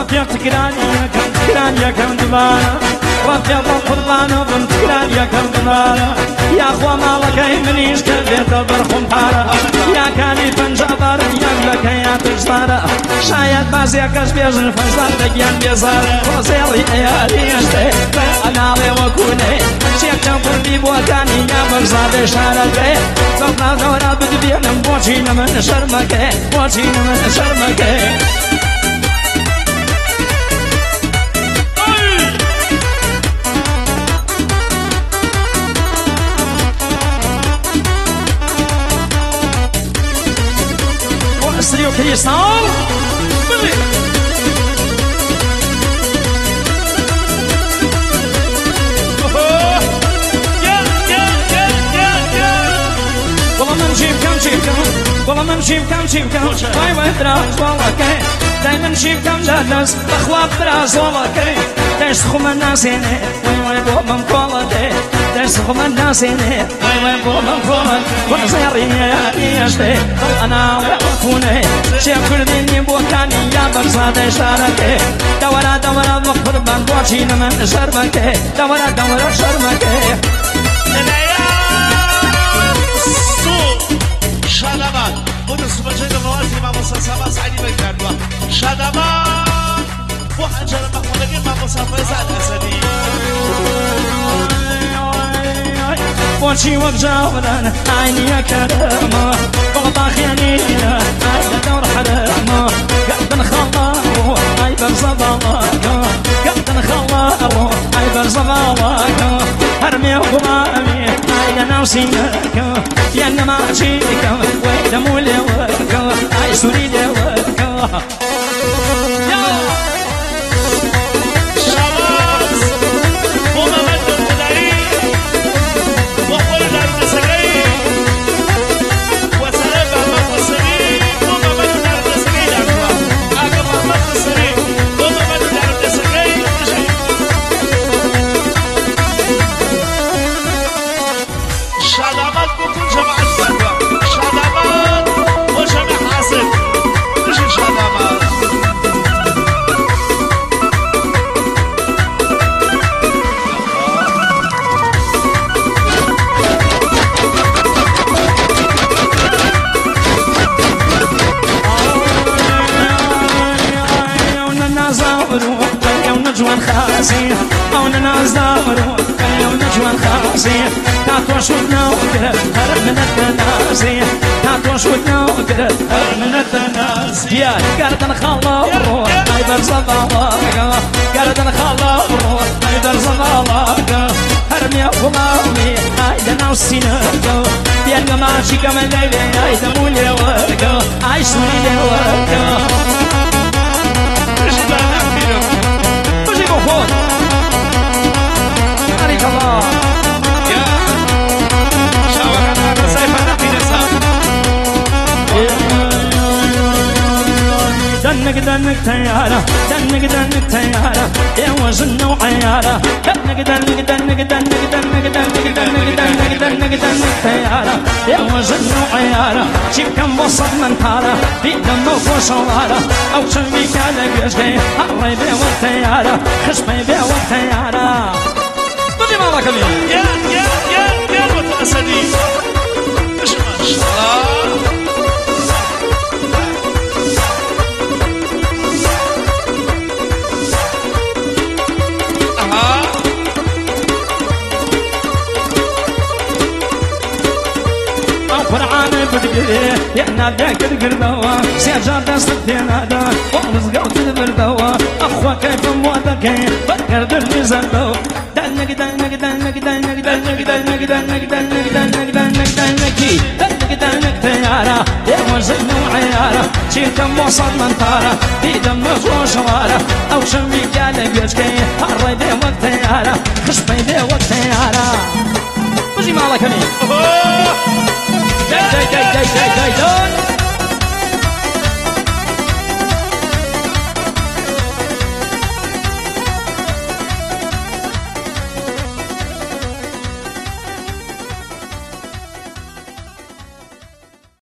رفيق تكرانيا كم دبارة رفيق قربانه بنت تكرانيا كم دبارة يا أخوة مالك منيش كبيت برخم حارة يا كاني فنجبر يملك يا تجزارة شايد بازيكش بيجن فنجزار دقيان بيزارة وزيري ايالي اشتي انا لي وكوني شيك تنفر بي بوكاني يا مرزاد شاركي زبنا دورا بدبينم بوشين من شرمكي بوشين من شرمكي واسريو كريستال والله ما نمشي بكم واي واي براس والله كاين دايما نمشي بكم جالس بخواب براس والله كاين دايش تخم الناس هنا واي واي بوم مقولة دايش تخم الناس هنا واي واي بوم مقولة ونزيري يا اشتي انا وكوني شيخ كرديني بوكاني يا برزاد شاركي دورا مقبر بانبوشين من شرمكي دورا شرمكي شادمان بودو سبجه موازی ما مسافر سعیدی بگردوا شادمان بو حنجر مخمودگی ما مسافر زاد اسدی وشي وبجاورنا عيني كرامة بغضا خيانينا عيد دور حرامة قلب نخلاه عيب الزبالك قلب نخلاه عيب الزبالك هرمي وغرامي عيد انا وسينك يا انا ما اجيك ويدا مولي وك عاي سوري لك تاتوش ودنوكر هرب من التنازي تاتوش ودنوكر هرب من التنازي يا قردن خلاص هيدر زبالك قردن خلاص هيدر زبالك هرمي غلامي هيدا نوسينك يا ماشي كمان ليلي هيدا مولي ورك عايش مولي ورك مش يقول عليك الله دنك تيارة دنك تيارة يا وزن وعيارة دنك تيارة يا وزن وعيارة شيب كم وسط من تارة في دم وصوارة أو شمي كان يجري الله يبيع والتيارة خصمي يبيع والتيارة بدي ما لك يا متأسدي مش ما شاء الله يا ناديك القردوة سيجار دستين هذا ورزقوا تدبردوة أخوة كيف موادك فكر درني زردو دنك تيارة يا وزن وعيارة شيك موصل من طارة في دم وشوارة أو شمي قال بيشكي هري بي وقتيارة خشبي بي وقتيارة بجي مالك مين جاي